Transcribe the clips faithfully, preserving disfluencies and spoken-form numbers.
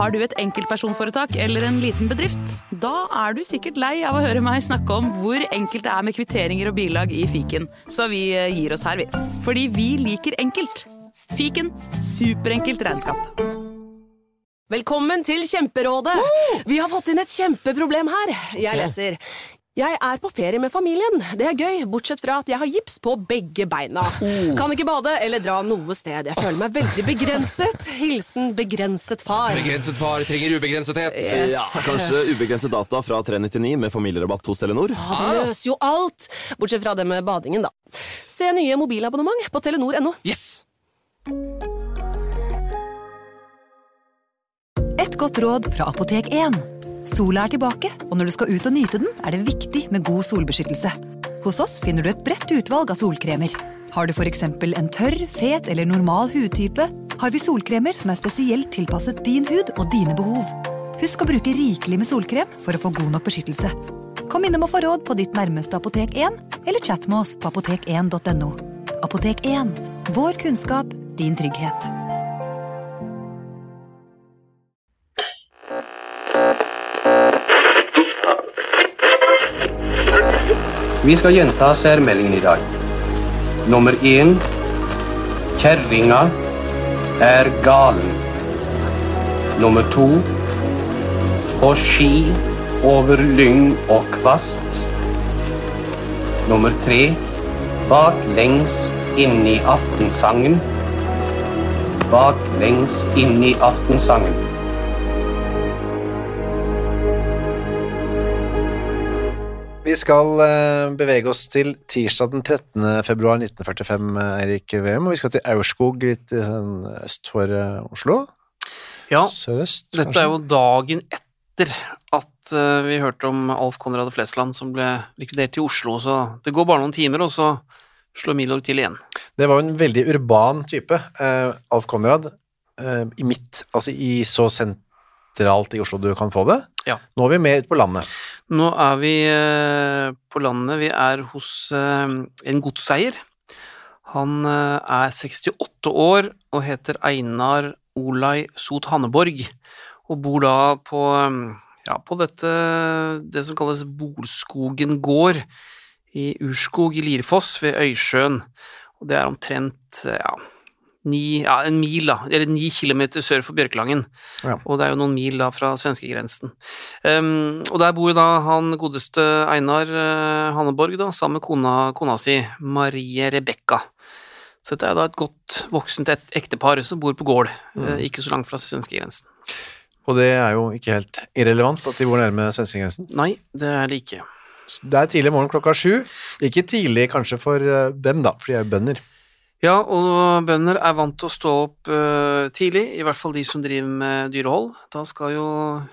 Har du et enkeltpersonforetak eller en liten bedrift? Da er du sikkert lei av å høre meg snakke om hvor enkelt det er med kvitteringer og bilag i fiken. Så vi gir oss her, vi. Fordi vi liker enkelt. Fiken, superenkelt regnskap. Velkommen til Kjemperådet. Vi har fått inn et kjempeproblem her. Jeg leser. Jeg er på ferie med familien. Det er gøy, bortsett fra at jeg har gips på begge beina. Kan ikke bade eller dra noe sted. Jeg føler meg veldig begrenset. Hilsen begrenset far. Begrenset far trenger ubegrensethet. Yes. Ja, kanskje ubegrenset data fra tre nittionio med familierabatt hos Telenor. Ja, det løser jo alt. Bortsett fra det med badingen, da. Se nye mobilabonnement på telenor punktum no. Yes! Et godt råd fra Apotek én. Sola er tilbake, og når du skal ut og nyte den, er det viktig med god solbeskyttelse. Hos oss finner du et bredt utvalg av solkremer. Har du for eksempel en tørr, fet eller normal hudtype, har vi solkremer som er spesielt tilpasset din hud og dine behov. Husk å bruke rikelig med solkrem for å få god nok beskyttelse. Kom innom og få råd på ditt nærmeste Apotek én, eller chat med oss på apotek én punktum no. Apotek én. Vår kunnskap, din trygghet. Vi skal gjenta særmeldingen i dag. Nummer én. Kjerringa er galen. Nummer to. På ski over lyng og kvast. Nummer tre. Baklengs inn i aftensangen. Baklengs inn i aftensangen. Vi skal uh, bevege oss til tirsdag den trettende februar nitten førtifem, Eirik Veum, og vi skal til Aurskog, litt uh, øst for uh, Oslo. Ja, Sørøst, dette kanskje? er jo dagen etter at uh, vi hørte om Alf Konrad Flesland som ble likvidert i Oslo, så det går bare noen timer, og så slår Milorg til igjen. Det var jo en veldig urban type, uh, Alf Konrad, uh, i midt, altså i så sentralt i Oslo du kan få det. Ja. Nå er vi med ut på landet. Nå er vi uh, på landet, vi er hos uh, en godseier. Han uh, er sekstiåtte år og heter Einar Olai Sot Hanneborg, og bor da på, um, ja, på dette, det som kalles Bolskogen gård i Urskog i Lirfoss ved Øysjøen, og det er omtrent, ja, ni, ja, en mil da, eller ni kilometer sør for Bjørklangen, Ja. og det er jo noen mil da fra svenskegrensen. Um, og der bor jo da han godeste Einar uh, Hanneborg da, sammen med kona, kona si, Marie Rebecca. Så dette er da et godt voksent et, ektepar som bor på gård, Mm. uh, ikke så langt fra svenskegrensen. Og det er jo ikke helt irrelevant at de bor nærme svenskegrensen. Nei, det er det ikke. Det er tidlig morgen klokka sju. Ikke tidlig kanskje for uh, dem da, for de er jo bønder. Ja, og bønder er vant til å stå opp uh, tidlig, i hvert fall de som driver med dyrehold. Da skal jo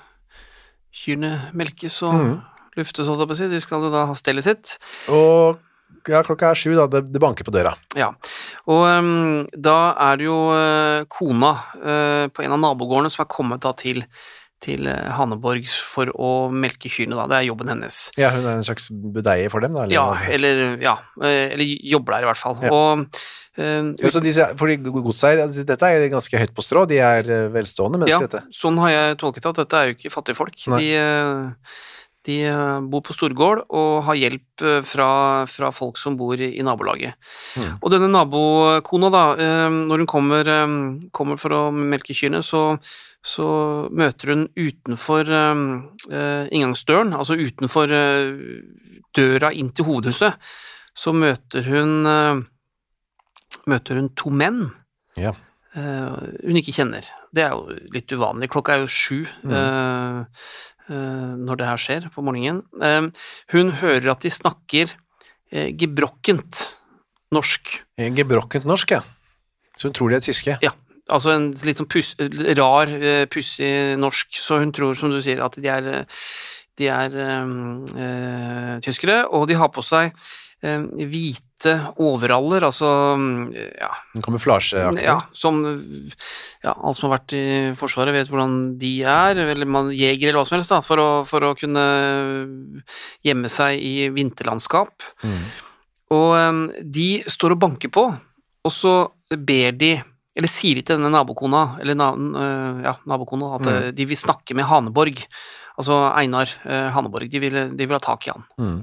kyrne melkes og Mm. luftes, holdt jeg på å si. De skal jo da ha stellet sitt. Og ja, klokka er sju da, det, det banker på døra. Ja, og um, da er det jo uh, kona uh, på en av nabogårdene som er kommet da til, til uh, Hanneborgs for å melke kyrne da. Det er jobben hennes. Ja, hun er en slags budeie for dem da? Eller? Ja, eller, ja, uh, eller jobber der i hvert fall. Ja. Og uh, Ja, så disse, fordi godseier, altså, dette er ganske høyt på strå, de er uh, velstående mennesker, ja, dette. sånn har jeg tolket at dette er jo ikke fattige folk. Nei. De, uh, de uh, bor på storgård og har hjelp uh, fra, fra folk som bor i, i nabolaget. Mm. Og denne nabokona da, uh, når hun kommer, um, kommer for å melke kyrne, så, så møter hun utenfor um, uh, inngangsdøren, altså utenfor uh, døra inn til hovedhuset, så møter hun, uh, møter hun to menn Ja. uh, hun ikke kjenner. Det er jo litt uvanlig. Klokka er jo sju Mm. uh, uh, når det her skjer på morgenen. Uh, hun hører at de snakker uh, gebrokkent norsk. Gebrokkent norsk, ja. Så hun tror de er tyske. Ja, altså en litt sånn pus, rar, uh, pussig norsk, så hun tror, som du sier, at de er, de er um, uh, tyskere, og de har på seg uh, hvite overaller, altså, ja, En kamuflasjeaktig. ja, som, ja, alle som har vært i forsvaret vet hvordan de er, eller man jeger eller hva som helst da, for å, for å kunne gjemme seg i vinterlandskap. Mm. Og um, de står og banker på, og så ber de eller sier de til denne nabokona, eller na, øh, ja, nabokona, at mm. de vil snakke med Haneborg, altså Einar øh, Haneborg, de vil, de vil ha tak i han. Mm.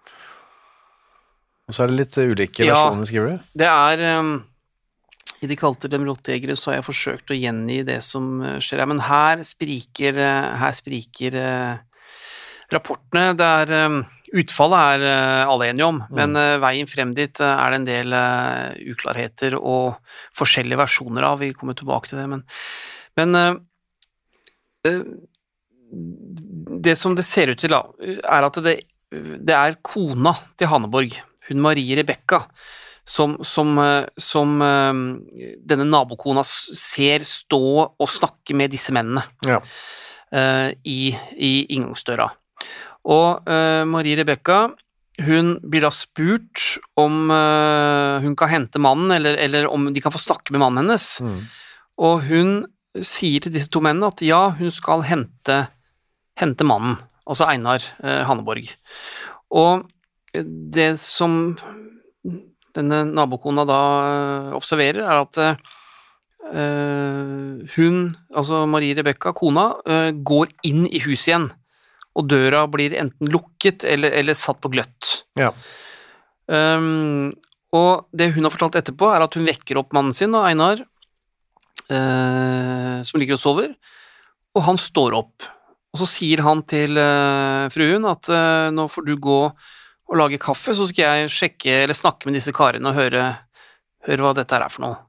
Og så er det litt ulike ja, versjoner, skriver du? Det er, um, i De kalte dem rottegere, så har jeg forsøkt å gjengi det som skjer her, men her spriker, her spriker uh, rapportene, der um, utfallet er uh, alle enige om, mm. men uh, veien frem dit uh, er det en del uh, uklarheter og forskjellige versjoner av, vi kommer tilbake til det, men, men uh, uh, det som det ser ut til da, er at det, det er kona til Haneborg, hun Marie Rebecca, som, som, som denne nabokona ser stå og snakke med disse mennene ja. uh, i, i inngangsdøra. Og uh, Marie Rebecca, hun blir da spurt om uh, hun kan hente mannen, eller, eller om de kan få snakke med mannen hennes. Mm. Og hun sier til disse to mennene at ja, hun skal hente, hente mannen, altså Einar uh, Haneborg. Og det som denne nabokona da observerer, er at uh, hun, altså Marie Rebecca, kona, uh, går inn i huset igjen, og døra blir enten lukket eller, eller satt på gløtt. Ja. Um, og det hun har fortalt etterpå, er at hun vekker opp mannen sin, Einar, uh, som ligger og sover, og han står opp. Og så sier han til uh, fruen at uh, nå får du gå og lage kaffe, så skal jeg sjekke eller snakke med disse karene og høre, høre hva dette er for noe.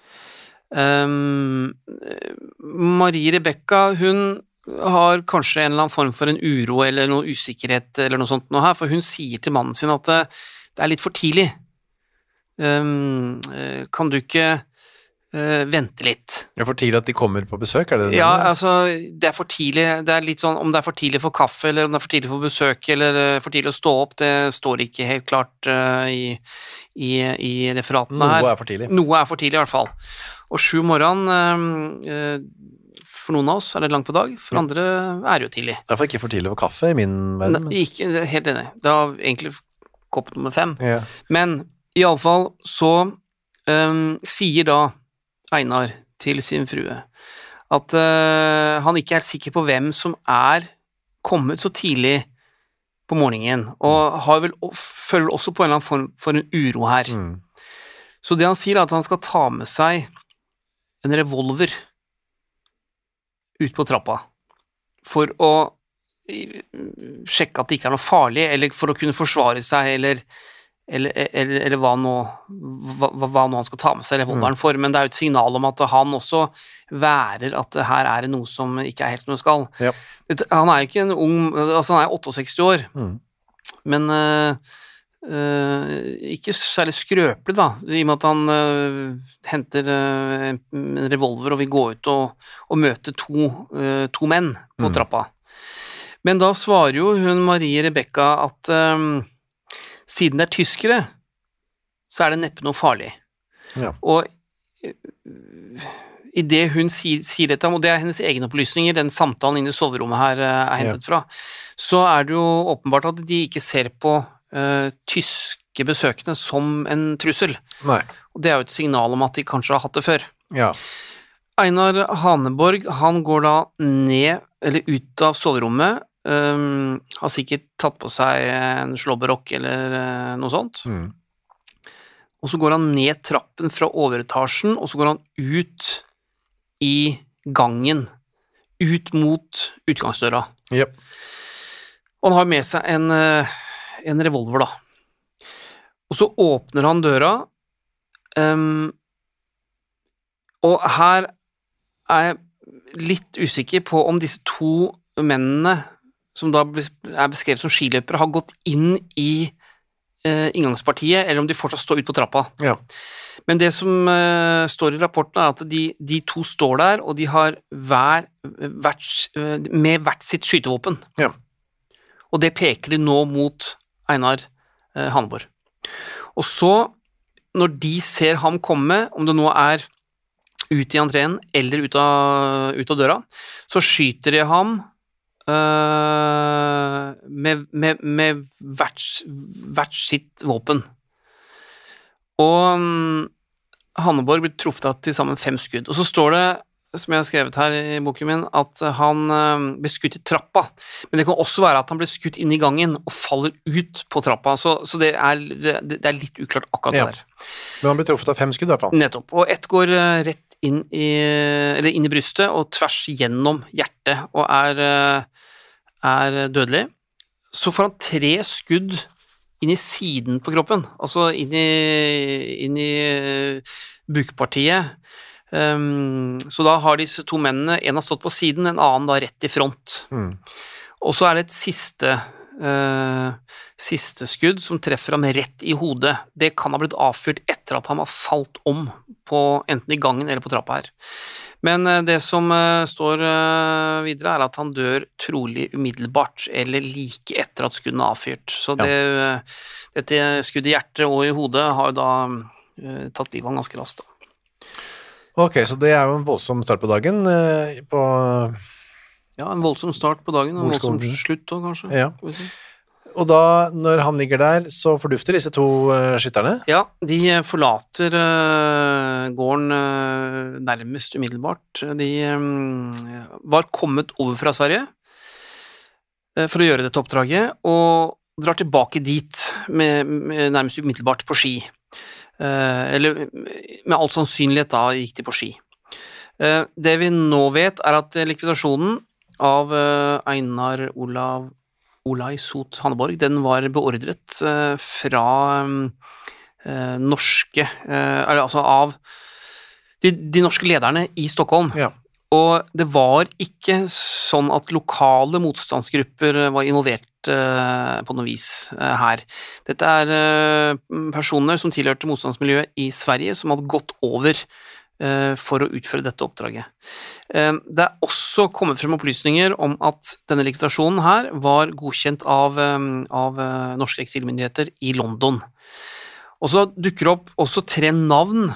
Um, Marie Rebecca, hun har kanskje en eller annen form for en uro eller noe usikkerhet eller noe sånt nå her, for hun sier til mannen sin at det, det er litt for tidlig. Um, kan du ikke uh, vente litt? Det er for tidlig at de kommer på besøk, er det det? Ja, altså, det er for tidlig, det er litt sånn, om det er for tidlig for kaffe, eller om det er for tidlig for besøk, eller uh, for tidlig å stå opp, det står ikke helt klart uh, i, i, i referatene her. Noe er for tidlig. Noe er for tidlig i hvert fall. Og sju morgen, uh, uh, for noen av oss er det langt på dag, for andre er det jo tidlig. Det er for ikke for tidlig for kaffe i min verden. Ne, ikke, helt enig. Det er egentlig kopp nummer fem. Ja. Men i alle fall så um, sier da Einar til sin frue at uh, han ikke er helt sikker på hvem som er kommet så tidlig på morgenen, og har vel, føler også på en eller annen form for en uro her. Mm. Så det han sier er at han skal ta med seg en revolver ut på trappa for å sjekke at det ikke er noe farlig, eller for å kunne forsvare seg, eller, eller, eller, eller hva, nå, hva, hva nå han skal ta med seg revolveren for, men det er jo et signal om at han også værer at her er det noe som ikke er helt som det skal. Ja. Han er jo ikke en ung, altså han er sekstisåtte år, mm. men uh, uh, ikke særlig skrøpelig da, i og med at han uh, henter uh, en revolver og vil gå ut og, og møte to, uh, to menn på mm. trappa. Men da svarer jo hun Marie Rebecca at um, siden det er tyskere, så er det neppe noe farlig. Ja. Og i det hun sier, sier dette, og det er hennes egne opplysninger, den samtalen inne i soverommet her uh, er hentet ja. fra, så er det jo åpenbart at de ikke ser på uh, tyske besøkende som en trussel. Nei. Og det er jo et signal om at de kanskje har hatt det før. Ja. Einar Haneborg, han går da ned, eller ut av soverommet, um, har sikkert tatt på seg en slåberokk eller uh, noe sånt. Mm. Og så går han ned trappen fra overetasjen, og så går han ut i gangen, ut mot utgangsdøra. Yep. Og han har med seg en, en revolver da. Og så åpner han døra, um, og her er jeg litt usikker på om disse to mennene, som da er beskrevet som skiløpere, har gått inn i uh, inngangspartiet, eller om de fortsatt står ut på trappa. Ja. Men det som uh, står i rapporten er at de, de to står der, og de har hver, hvert, uh, med hvert sitt skytevåpen. Ja. Og det peker de nå mot Einar uh, Haneborg. Og så, når de ser ham komme, om det nå er ut i entreen eller ut av, ut av døra, så skyter de ham uh, med, med, med hvert, hvert sitt våpen. Og um, Hanneborg blitt truffet av til sammen fem skudd. Og så står det, som jeg har skrevet her i boken min, at han ble skutt i trappa. Men det kan også være at han ble skutt inn i gangen og faller ut på trappa. Så, så det, er, det, det er litt uklart akkurat Ja. det der. Men han ble truffet av fem skudd i hvert fall. Nettopp. Og ett går eh, rett inn i, eller inn i brystet og tvers gjennom hjertet og er, eh, er dødelig. Så får han tre skudd inn i siden på kroppen, altså inn i, inn i eh, bukpartiet. Um, så da har disse to mennene, en har stått på siden, en annen da rett i front. Mm. Og så er det et siste, uh, siste skudd som treffer ham rett i hodet. Det kan ha blitt avfyrt etter at han har falt om på enten i gangen eller på trappa her. Men uh, det som uh, står uh, videre er at han dør trolig umiddelbart, eller like etter at skuddene er avfyrt. Så det, uh, dette skuddet i hjertet og i hodet har da uh, tatt livet av han ganske raskt da. Ok, så det er jo en voldsom start på dagen eh, på... Ja, en voldsom start på dagen, en voldsom Bortskolen. slutt også, kanskje. Ja. Skal vi si. Og da, når han ligger der, så fordufter disse to uh, skytterne. Ja, de forlater uh, gården uh, nærmest umiddelbart. De um, var kommet over fra Sverige uh, for å gjøre dette oppdraget, og drar tilbake dit med, med nærmest umiddelbart på ski. Uh, eller med all sannsynlighet da gikk de på ski. Uh, det vi nå vet er at likvidasjonen av uh, Einar Olav Olai Sot Hanneborg, den var beordret uh, fra um, uh, norske, uh, eller altså av de, de norske lederne i Stockholm. Ja. Og det var ikke sånn at lokale motstandsgrupper var involvert uh, på noe vis uh, her. Dette er uh, personer som tilhørte motstandsmiljøet i Sverige som hadde gått over uh, for å utføre dette oppdraget. Uh, det er også kommet frem opplysninger om at denne likvidasjonen her var godkjent av, um, av uh, norske eksilmyndigheter i London. Og så dukker opp også tre navn.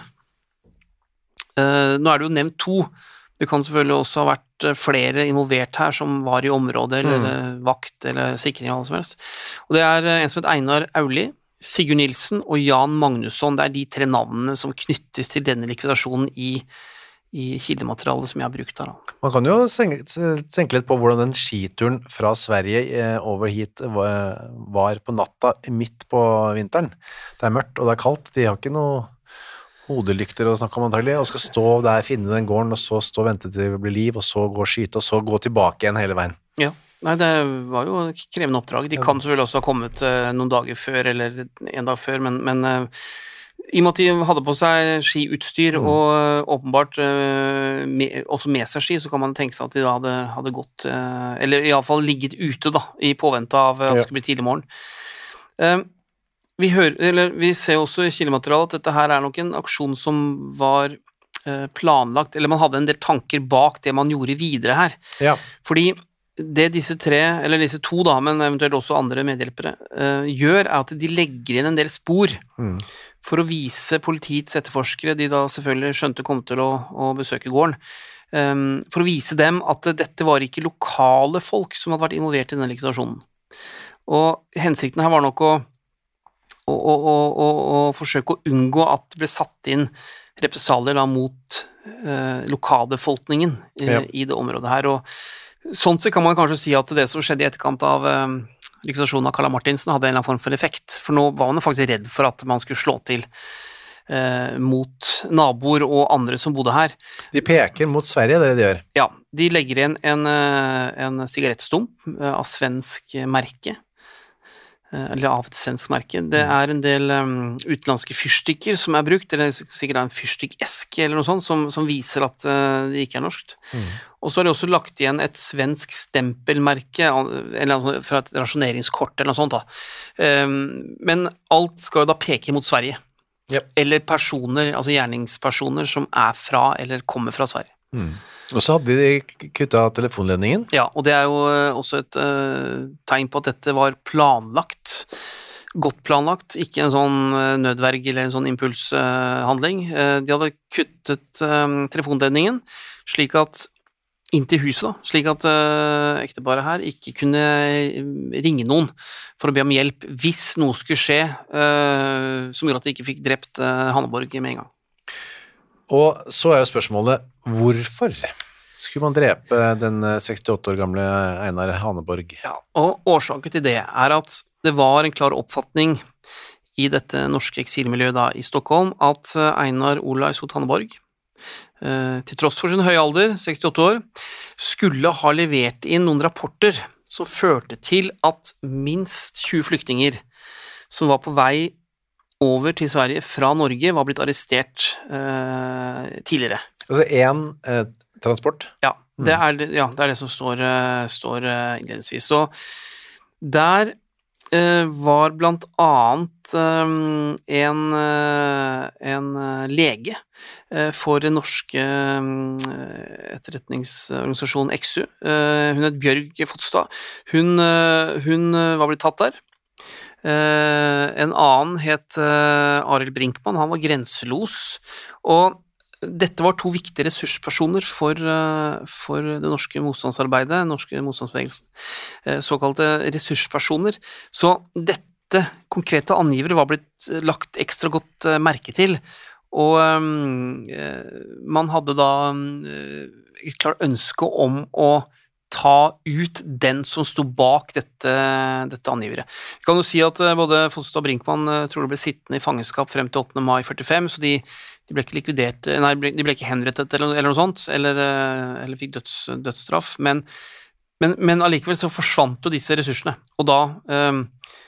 Uh, nå er det jo nevnt to. Det kan selvfølgelig også ha vært flere involvert her som var i området, eller mm. vakt, eller sikring, eller hva som helst. Og det er en som heter Einar Auli, Sigurd Nilsen og Jan Magnusson. Det er de tre navnene som knyttes til denne likvidasjonen i, i kildematerialet som jeg har brukt her. Man kan jo tenke litt på hvordan den skituren fra Sverige eh, over hit var, var på natta midt på vinteren. Det er mørkt og det er kaldt. De har ikke noe hodelykter å snakke om antagelig, og skal stå der, finne den gården, og så stå og vente til det blir liv, og så gå og skyte, og så gå tilbake igjen hele veien. Ja, nei, det var jo et krevende oppdrag. De kan selvfølgelig også ha kommet uh, noen dager før, eller en dag før, men, men uh, i og med at de hadde på seg skiutstyr, mm. og uh, åpenbart uh, med, også med seg ski, så kan man tenke seg at de da hadde, hadde gått, uh, eller i alle fall ligget ute da, i påvente av uh, at det skulle bli tidlig morgen. Uh, Vi, hører, eller, vi ser også i kildematerialet at dette her er nok en aksjon som var eh, planlagt, eller man hadde en del tanker bak det man gjorde videre her. Ja. Fordi det disse tre, eller disse to da, men eventuelt også andre medhjelpere, eh, gjør er at de legger inn en del spor mm. for å vise politiets etterforskere, de da selvfølgelig skjønte kom til å, å besøke gården, eh, for å vise dem at dette var ikke lokale folk som hadde vært involvert i denne likvidasjonen. Og hensikten her var nok å Og, og, og, og, og forsøke å unngå at det ble satt inn represalier da mot eh, lokalbefolkningen i, ja. i det området her, og sånn så kan man kanskje si at det som skjedde i etterkant av eh, likvidasjonen av Karla Martinsen hadde en eller annen form for effekt, for nå var man faktisk redd for at man skulle slå til eh, mot naboer og andre som bodde her. De peker mot Sverige, det er det de gjør. Ja, de legger inn en, en sigarettstump av svensk merke, eller av et svensk merke. Det er en del um, utenlandske fyrstikker som er brukt, eller sikkert en fyrstikkeske eller noe sånt, som, som viser at uh, det ikke er norskt. Mm. Og så har de også lagt igjen et svensk stempelmerke, eller fra et rasjoneringskort eller noe sånt da. Um, men alt skal jo da peke mot Sverige. Yep. Eller personer, altså gjerningspersoner som er fra, eller kommer fra Sverige. Mm. Og så hadde de kuttet telefonledningen. Ja, og det er jo også et uh, tegn på at dette var planlagt, godt planlagt, ikke en sånn uh, nødverg eller en sånn impulshandling. Uh, uh, de hadde kuttet uh, telefonledningen slik at, inn til huset da, slik at uh, ekteparet her ikke kunne ringe noen for å be om hjelp hvis noe skulle skje uh, som gjorde at de ikke fikk drept uh, Hanneborg med en gang. Og så er jo spørsmålet, hvorfor skulle man drepe den sekstiåtte år gamle Einar Haneborg? Ja, og årsaken til det er at det var en klar oppfatning i dette norske eksilmiljøet da i Stockholm, at Einar Olai Soth Haneborg, til tross for sin høye alder, sekstiåtte år, skulle ha levert inn noen rapporter som førte til at minst tjue flyktninger som var på vei over til Sverige fra Norge var blitt arrestert eh, tidligere. Altså en eh, transport? Ja, det er, ja, det er det som står, uh, står uh, innledningsvis. Så der uh, var blant annet um, en, uh, en uh, lege uh, for den norske um, etterretningsorganisasjonen Exu. Uh, hun het Bjørg Fotstad. Hun, uh, hun uh, var blitt tatt der. Uh, en annen het uh, Arild Brinkmann, han var grenselos, og dette var to viktige ressurspersoner for, uh, for det norske motstandsarbeidet, den norske motstandsbevegelsen, uh, såkalte ressurspersoner. Så dette konkrete angivere var blitt lagt ekstra godt uh, merke til, og um, uh, man hadde da uh, et klart ønske om å ta ut den som stod bak dette, dette angivere. Vi kan jo si at både Fotstad og Brinkmann tror det ble sittende i fangenskap frem til åttende mai førtifem, så de, de ble ikke likvidert, nei, de ble ikke henrettet eller, eller noe sånt, eller, eller fikk døds, dødsstraff, men, men, men allikevel så forsvant jo disse ressursene, og da øh,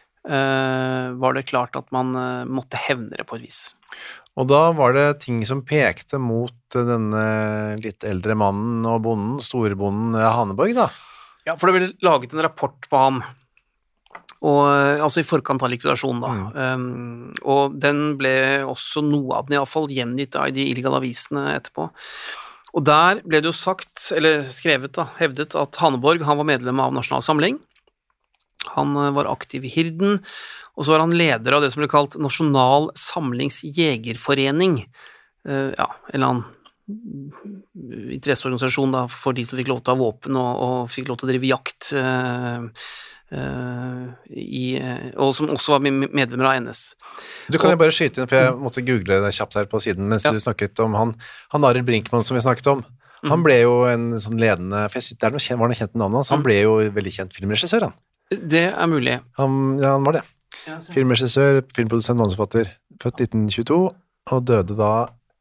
øh, var det klart at man øh, måtte hevne det på et vis. Og da var det ting som pekte mot denne litt eldre mannen og bonden, storbonden Haneborg, da? Ja, for det ble laget en rapport på ham, og, altså i forkant av likvidasjonen da. Mm. Um, og den ble også noe av den i hvert fall gjengitt i de illegale avisene etterpå. Og der ble det jo sagt, eller skrevet da, hevdet at Haneborg, han var medlem av Nasjonal Samling, han var aktiv i Hirden, og så var han leder av det som ble kalt Nasjonal Samlings Jegerforening, uh, ja, en eller annen interesseorganisasjon da, for de som fikk lov til å ha våpen og, og fikk lov til å drive jakt, uh, uh, i, og som også var medlemmer av N S. Du kan og, jo bare skyte inn, for jeg måtte google det kjapt her på siden, mens ja. Du snakket om han, han Arild Brinkmann som vi snakket om. Han ble jo en sånn ledende, for jeg synes det er noe, var noe kjent navn hans, han ble jo veldig kjent filmregissør, han. Det er mulig. Han, ja, han var det. Ja, filmregissør, filmprodusent, manusforfatter, født nitten tjueto, og døde da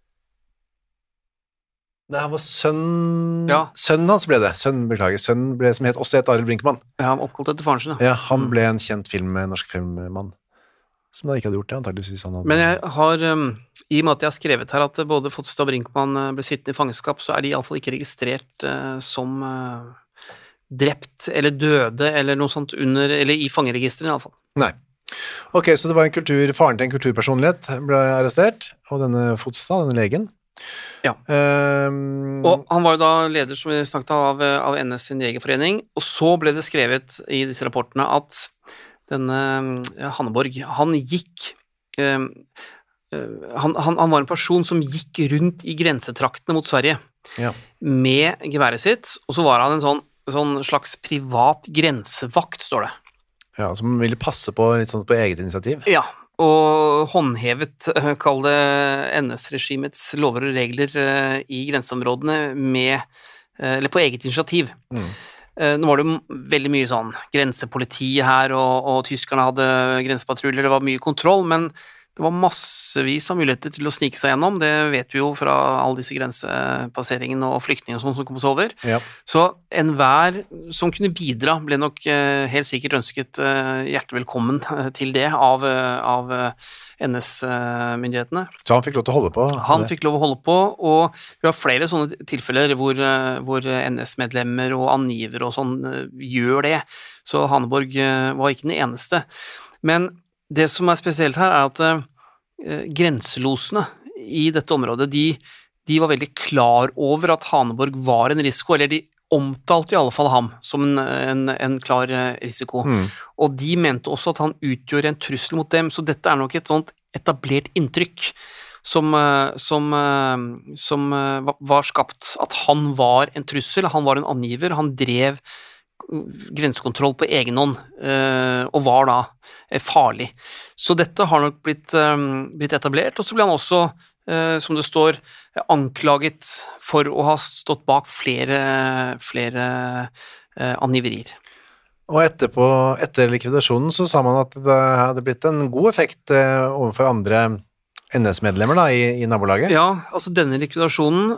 Nei, han var sønn ja. Sønnen hans ble det, sønnen, beklager Sønnen ble, som het, også het Arild Brinkmann. Ja, han oppkalt etter faren sin. Ja, han ble en kjent film, norsk filmmann, som da ikke hadde gjort det, antageligvis han hadde. Men jeg har, um, i og med at jeg har skrevet her at både Fotstad og Brinkmann ble sittende i fangenskap, så er de i alle fall ikke registrert uh, som uh, drept eller døde eller noe sånt under, eller i fangeregisteren i alle fall. Nei. Ok, så det var en kultur, faren til en kulturpersonlighet ble arrestert, og denne Fotstad, denne legen. Ja. Um, og han var jo da leder, som vi snakket av, av N S sin jegerforening, og så ble det skrevet i disse rapportene at denne ja, Haneborg, han gikk um, uh, han, han, han var en person som gikk rundt i grensetraktene mot Sverige ja. Med geværet sitt, og så var han en sånn sånn slags privat grensevakt, står det. Ja, som ville passe på litt sånn på eget initiativ. Ja, og håndhevet, kall det N S-regimets lover og regler i grenseområdene med, eller på eget initiativ. Mm. Nå var det veldig mye sånn grensepoliti her, og, og tyskerne hadde grensepatruljer, det var mye kontroll, men det var massevis av muligheter til å snike seg gjennom, det vet vi jo fra alle disse grensepasseringene og flyktninger og sånn som kom oss over. Ja. Så enhver som kunne bidra ble nok uh, helt sikkert ønsket uh, hjertelig velkommen til det av, uh, av uh, N S-myndighetene. Så han fikk lov til å holde på? Han fikk lov å holde på, og vi har flere sånne tilfeller hvor, uh, hvor N S-medlemmer og angivere og sånn uh, gjør det. Så Haneborg uh, var ikke den eneste. Men det som er spesielt her er at eh, grenselosene i dette området, de, de var veldig klar over at Haneborg var en risiko, eller de omtalte i alle fall ham som en, en, en klar risiko. Mm. Og de mente også at han utgjorde en trussel mot dem, så dette er nok et sånt etablert inntrykk som, som, som var skapt, at han var en trussel, han var en angiver, han drev grensekontroll på egen hånd, og var da farlig. Så dette har nok blitt, blitt etablert, og så ble han også eh, som det står, anklaget for å ha stått bak flere, flere eh, angiverier. Og etterpå, etter likvidasjonen så sa man at det hadde blitt en god effekt eh, overfor andre N S-medlemmer da, i, i nabolaget? Ja, altså denne likvidasjonen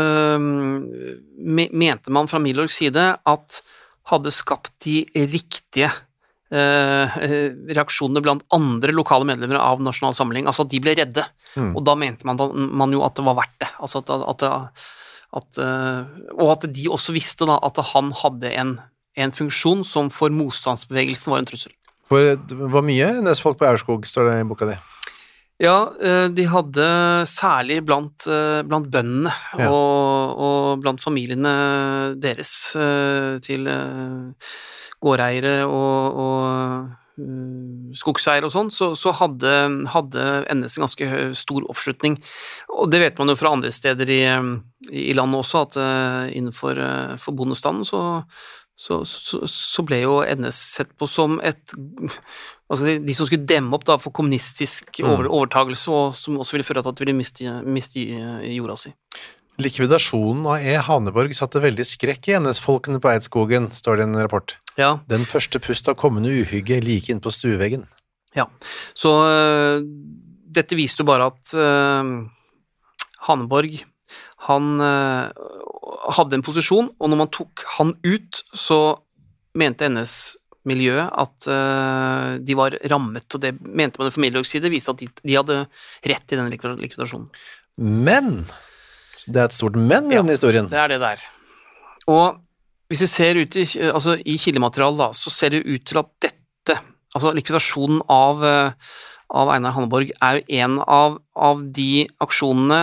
øh, me, mente man fra Milorgs side at hadde skapt de riktige øh, reaksjonene blant andre lokale medlemmer av Nasjonal Samling, altså at de ble redde, mm. og da mente man, man jo at det var verdt det, altså at, at, at, øh, og at de også visste da at han hadde en, en funksjon som for motstandsbevegelsen var en trussel. For hvor mye N S-folk på Aurskog står det i boka di? Ja, de hadde særlig blant, blant bøndene ja. og, og blant familiene deres til gårdeiere og, og skogseiere og sånn, så, så hadde, hadde N S en ganske stor oppslutning. Og det vet man jo fra andre steder i, i landet også, at innenfor for bondestanden så Så, så, så ble jo N S sett på som et, altså de, de som skulle demme opp da for kommunistisk over, mm. overtagelse, og som også ville føre til at de ville miste, miste jorda si. Likvidasjonen av E. Haneborg satte veldig skrekk i N S-folkene på Eidskogen, står det i en rapport. Ja. Den første pust av kommende uhygge like inn på stueveggen. Ja, så uh, dette viste jo bare at uh, Haneborg, han uh, hadde en posisjon, og når man tok han ut, så mente N S-miljøet at uh, de var rammet, og det mente man fra Milorgs side, viste at de, de hadde rett i denne likvidasjonen. Men, det er et stort men i ja, denne historien. Det er det der. Og hvis vi ser ut i, altså, i kildematerialet da, så ser det ut til at dette, altså likvidasjonen av, av Einar Haneborg, er jo en av, av de aksjonene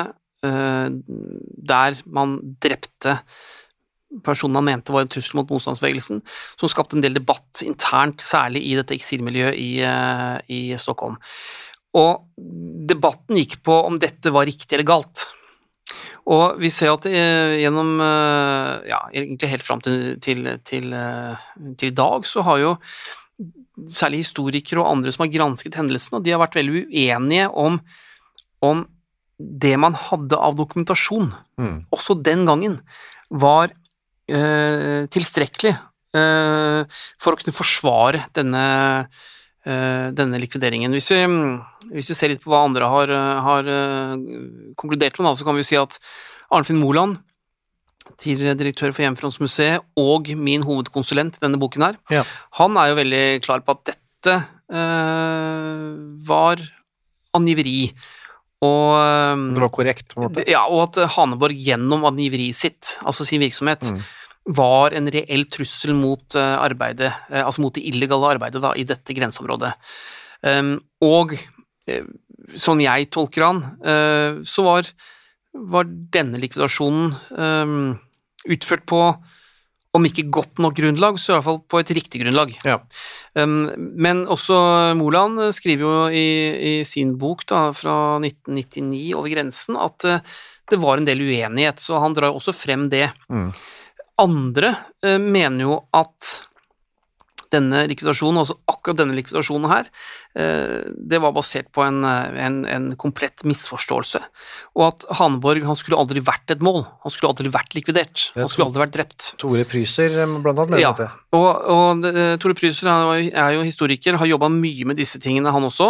der man drepte personen man mente var en trussel mot motstandsbevegelsen, som skapte en del debatt internt, særlig i dette eksilmiljøet i, i Stockholm. Og debatten gikk på om dette var riktig eller galt. Og vi ser at gjennom, ja, egentlig helt frem til, til, til, til i dag, så har jo særlig historikere og andre som har gransket hendelsen, og de har vært veldig uenige om, om det man hadde av dokumentasjon, mm. også den gangen, var eh, tilstrekkelig eh, for å kunne forsvare denne, eh, denne likvideringen. Hvis vi, hvis vi ser litt på hva andre har, har uh, konkludert med, da, så kan vi si at Arnfinn Moland, tidligere direktør for Hjemmefrontsmuseet, og min hovedkonsulent i denne boken her, ja. Han er jo veldig klar på at dette eh, var angiveri, og, det var korrekt på en måte. Ja, og at Haneborg gjennom angiveriet sitt, altså sin virksomhet, mm. var en reell trussel mot arbeidet, altså mot det illegale arbeidet da, i dette grenseområdet. Um, og som jeg tolker han, uh, så var, var denne likvidasjonen um, utført på, om ikke godt nok grunnlag, så i hvert fall på et riktig grunnlag. Ja. Um, men også Moland skriver jo i, i sin bok da, fra nitten nittini over grensen, at uh, det var en del uenighet, så han drar også frem det. Mm. Andre uh, mener jo at denne likvidasjonen, altså akkurat denne likvidasjonen her, det var basert på en, en, en komplett misforståelse, og at Haneborg, han skulle aldri vært et mål, han skulle aldri vært likvidert, han skulle aldri vært drept. Tore Pryser blant annet med ja, dette. Og, og det, Tore Pryser er, er jo historiker, har jobbet mye med disse tingene, han også.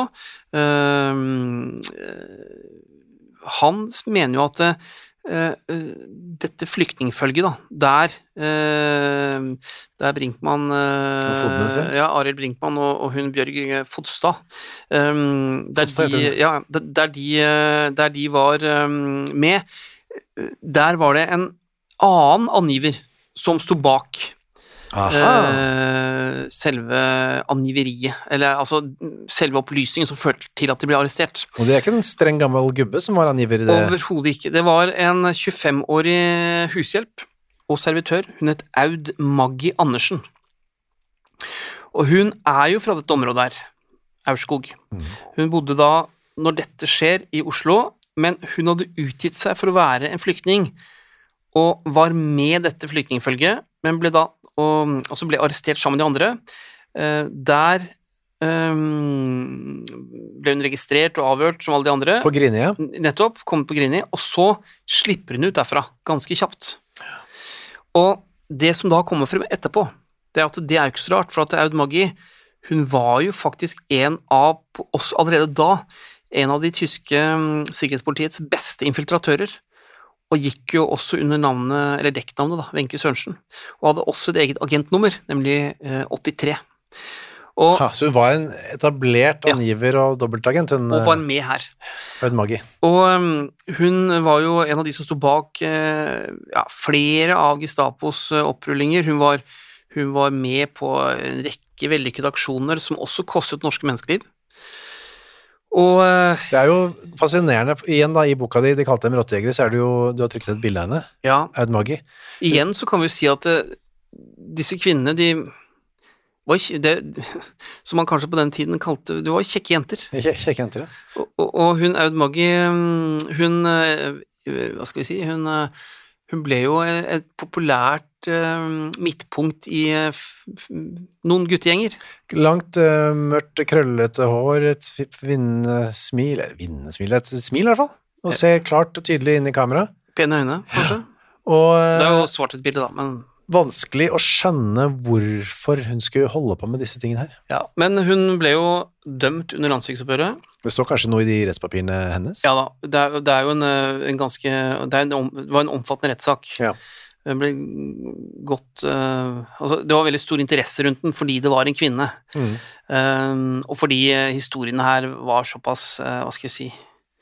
Uh, han mener jo at Uh, uh, dette flyktningfølget da, der uh, der Brinkmann uh, ja, Arild Brinkmann og, og hun Bjørg Fodstad um, der, Fodstad de, ja, der, de, der de var um, med, der var det en annen angiver som sto bak Uh, selve angiveriet, eller altså selve opplysningen som førte til at de ble arrestert. Og det er ikke en streng gammel gubbe som var angiver i det? Overhodet ikke. Det var en tjuefem-årig hushjelp og servitør. Hun het Aud Maggie Andersen. Og hun er jo fra dette området der, Aurskog. Mm. Hun bodde da, når dette skjer, i Oslo, men hun hadde utgitt seg for å være en flyktning, og var med dette flyktningfølget, men ble da og, og så ble arrestert sammen med de andre. Der um, ble hun registrert og avhørt som alle de andre. På Grini, ja. Nettopp, kommet på Grini, og så slipper hun ut derfra, ganske kjapt. Og det som da kommer frem etterpå, det er at det er jo ikke så rart, for at Aud Maggi, hun var jo faktisk en av, også allerede da, en av de tyske sikkerhetspolitiets beste infiltratører, og gikk jo også under navnet, eller dekknavnet da, Wenche Sørensen, og hadde også et eget agentnummer, nemlig eh, åttitre. Og, ha, så hun var en etablert angiver og dobbeltagent, hun og var med her. Aud Maggi. Og um, hun var jo en av de som stod bak eh, ja, flere av Gestapos uh, opprullinger. Hun var, hun var med på en rekke vellykkede aksjoner som også kostet norske menneskeliv. Og, uh, det er jo fascinerende, igjen da, i boka di, de kalte dem rottejegere, så er det jo, du har trykket et bilde av henne, ja, Aud Maggi. Igjen så kan vi jo si at uh, disse kvinnene, de var det, som man kanskje på den tiden kalte, det var kjekke jenter. Kjekke jenter, ja. Og, og, og hun, Aud Maggi, hun, hva skal vi si, hun, hun ble jo et populært uh, midtpunkt i uh, f, noen guttegjenger. Langt, uh, mørkt, krøllete hår, et vinnesmil, eller vinnesmil, et smil i hvert fall, og ser klart og tydelig inn i kamera. Pene øyne, kanskje. Og, uh, det er jo svart et bilde da, men... Vanskelig å skjønne hvorfor hun skulle holde på med disse tingene her. Ja, men hun ble jo dømt under landssviksoppgjøret. Det står kanskje noe i de rettspapirene hennes? Ja da, det er, det er jo en, en ganske, det, er en, det var en omfattende rettssak. Ja. Det ble godt, uh, altså det var veldig stor interesse rundt den, fordi det var en kvinne. Mm. Um, og fordi historiene her var såpass, uh, hva skal jeg si,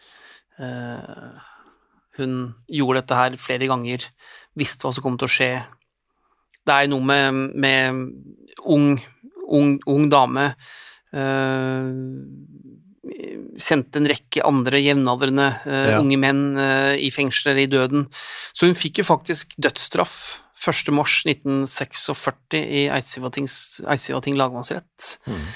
uh, hun gjorde dette her flere ganger, visste hva som kom til å skje. Det er noe med, med ung, ung, ung dame, uh, sendte en rekke andre jevnaldrende uh, ja. unge menn uh, i fengsler i døden. Så hun fikk jo faktisk dødsstraff første mars nitten førtiseks i Eidsivating lagmannsrett. Mm.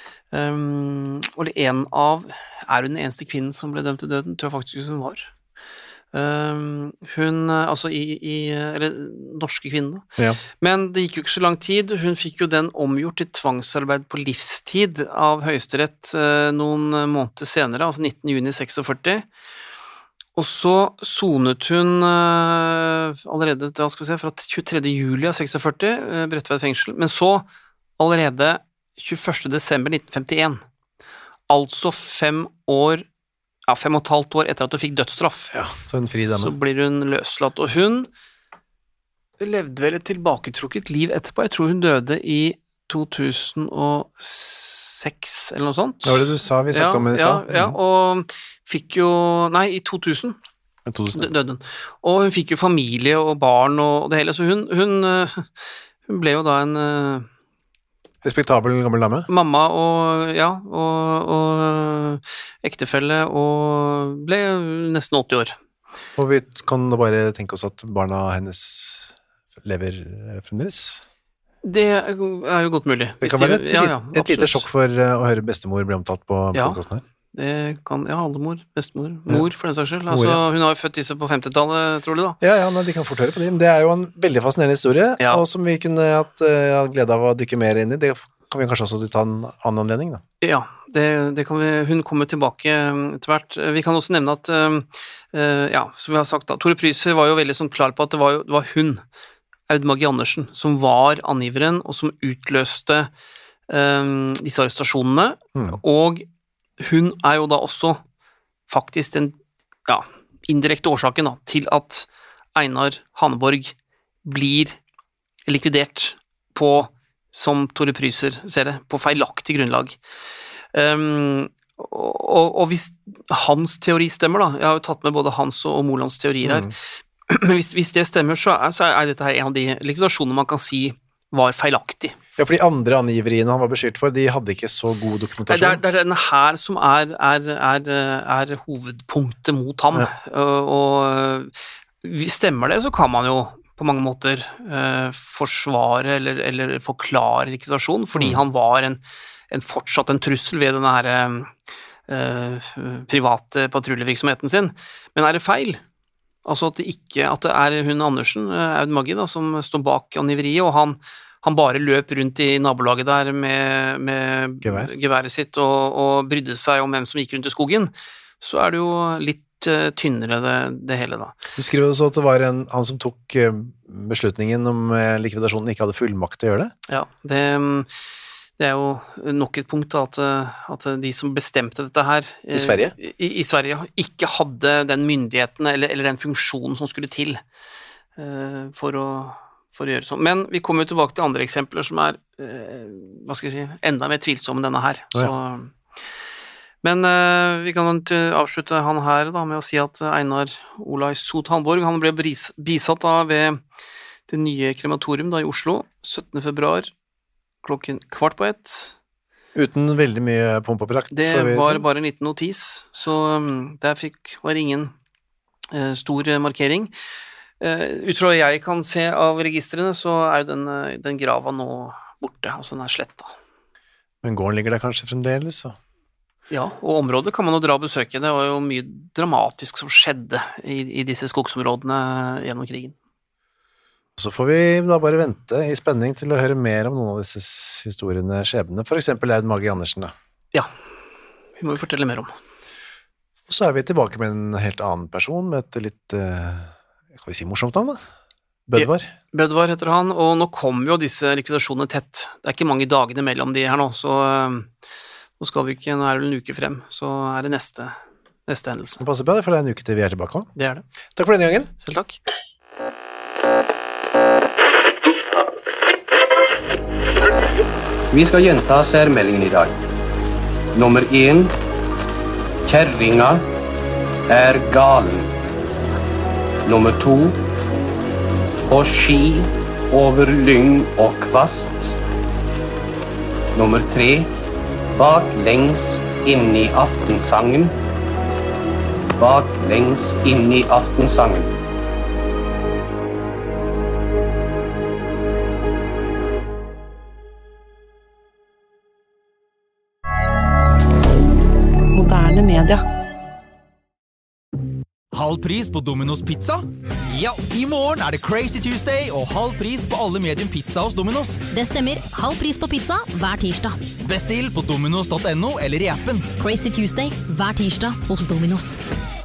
Um, og det en av, er hun den eneste kvinnen som ble dømt til døden, tror jeg faktisk hun var. Um, hun, altså i, i eller norske kvinner ja. Men det gikk jo ikke så lang tid. Hun fikk jo den omgjort til tvangsarbeid på livstid av Høyesterett uh, noen måneder senere, altså nittende juni førtiseks. Og så sonet hun uh, allerede hva skal vi si, fra tjuetredje juli førtiseks, uh, Bredtvet fengsel, men så allerede tjueførste desember nitten femtien, altså fem år Ja, fem og et halvt år etter at hun fikk dødsstraff, ja, så, en fri dame. Så blir hun løslatt. Og hun levde vel et tilbaketrukket liv etterpå. Jeg tror hun døde i to tusen og seks, eller noe sånt. Det var det du sa, vi snakket ja, om i stad. Ja, ja, og fikk jo, nei, i to tusen, døde hun. Og hun fikk jo familie og barn og det hele, så hun, hun, hun ble jo da en... Respektabel gammel dame? Mamma og, ja, og, og ektefelle, og ble nesten åtti år. Og vi kan da bare tenke oss at barna hennes lever fremdeles? Det er jo godt mulig. Det kan være et, ja, ja, et lite sjokk for å høre bestemor bli omtalt på ja, podcasten her. Det kan, ja, oldemor, bestemor, mor for den saks skyld. Altså, mor, ja. Hun har jo født disse på femtitallet, tror du da? Ja, ja, men de kan fort høre på dem. Det er jo en veldig fascinerende historie, ja. Og som vi kunne hatt uh, glede av å dykke mer inn i. Det kan vi kanskje også ta en annen anledning da. Ja, det, det kan vi, hun kommer tilbake etter hvert. Vi kan også nevne at, uh, ja, som vi har sagt da, Tore Pryser var jo veldig sånn klar på at det var, det var hun, Aud Maggi Andersen, som var angiveren, og som utløste um, disse arrestasjonene, mm. og hun er jo da også faktisk den ja, indirekte årsaken da, til at Einar Hanneborg blir likvidert på, som Tore Pryser ser det, på feilaktig grunnlag. Um, og, og hvis hans teori stemmer da, jeg har jo tatt med både hans og Molands teorier her, mm. men hvis, hvis det stemmer, så er, så er dette her en av de likvidasjonene man kan si var feilaktig. Ja, for de andre angiveriene han var beskyldt for, de hadde ikke så god dokumentasjon. Det er, det er denne her som er, er, er, er hovedpunktet mot ham, ja. og, og stemmer det, så kan man jo på mange måter uh, forsvare eller, eller forklare likvidasjon, fordi mm. han var en, en fortsatt en trussel ved denne her uh, private patruljevirksomheten sin. Men er det feil? Altså at det ikke, at det er hun Andersen, Aud Maggi da, som står bak angiveriet, og han han bare løp rundt i nabolaget der med, med Gevær. geværet sitt og, og brydde seg om hvem som gikk rundt i skogen, så er det jo litt uh, tynnere det, det hele da. Du skriver også at det var en, han som tok uh, beslutningen om uh, likvidasjonen ikke hadde fullmakt til å gjøre det. Ja, det, det er jo nok et punkt da, at, at de som bestemte dette her I Sverige? uh, i, i Sverige ikke hadde den myndigheten eller, eller den funksjonen som skulle til uh, for å for å gjøre sånn. Men vi kommer jo tilbake til andre eksempler som er, eh, hva skal jeg si, enda mer tvilsomme enn denne her. Oh, ja. Så, men eh, vi kan avslutte han her da, med å si at Einar Olai Sot Hanborg, han ble bris, bisatt da ved det nye krematorium da i Oslo, syttende februar, klokken kvart på ett. Uten veldig mye pomp og prakt. Det var bare en liten notis, så um, der fikk, var ingen eh, stor markering. Uh, ut fra hva jeg kan se av registrene, så er jo den, den grava nå borte, altså den er sletta. Men gården ligger der kanskje fremdeles, så? Ja, og området kan man jo dra og besøke. Det var jo mye dramatisk som skjedde i, i disse skogsområdene gjennom krigen. Så får vi da bare vente i spenning til å høre mer om noen av disse historiene skjebnene, for eksempel Aud Magi Andersen da. Ja, vi må jo fortelle mer om. Og så er vi tilbake med en helt annen person, med et litt... Uh kan vi si morsomt navn da? Bødvar. Bødvar heter han, og nå kommer jo disse likvidasjonene tett. Det er ikke mange dagene mellom de her nå, så uh, nå skal vi ikke, nå er det vel en uke frem, så er det neste, neste hendelse. Det passer bra, for det er en uke til vi er tilbake også. Det er det. Takk for denne gangen. Selv takk. Vi skal gjenta særmeldingen i dag. Nummer én. Kjerringa er galen. Nummer to. På ski over lyng og kvast. Nummer tre. Baklengs inn i aftensangen. Baklengs inn i aftensangen. Moderne media. Halv pris på Domino's Pizza? Ja, i morgen er det Crazy Tuesday og halv pris på alle medium pizza hos Domino's. Det stemmer. Halv pris på pizza hver tirsdag. Bestill på dominos punktum no eller i appen. Crazy Tuesday hver tirsdag hos Domino's.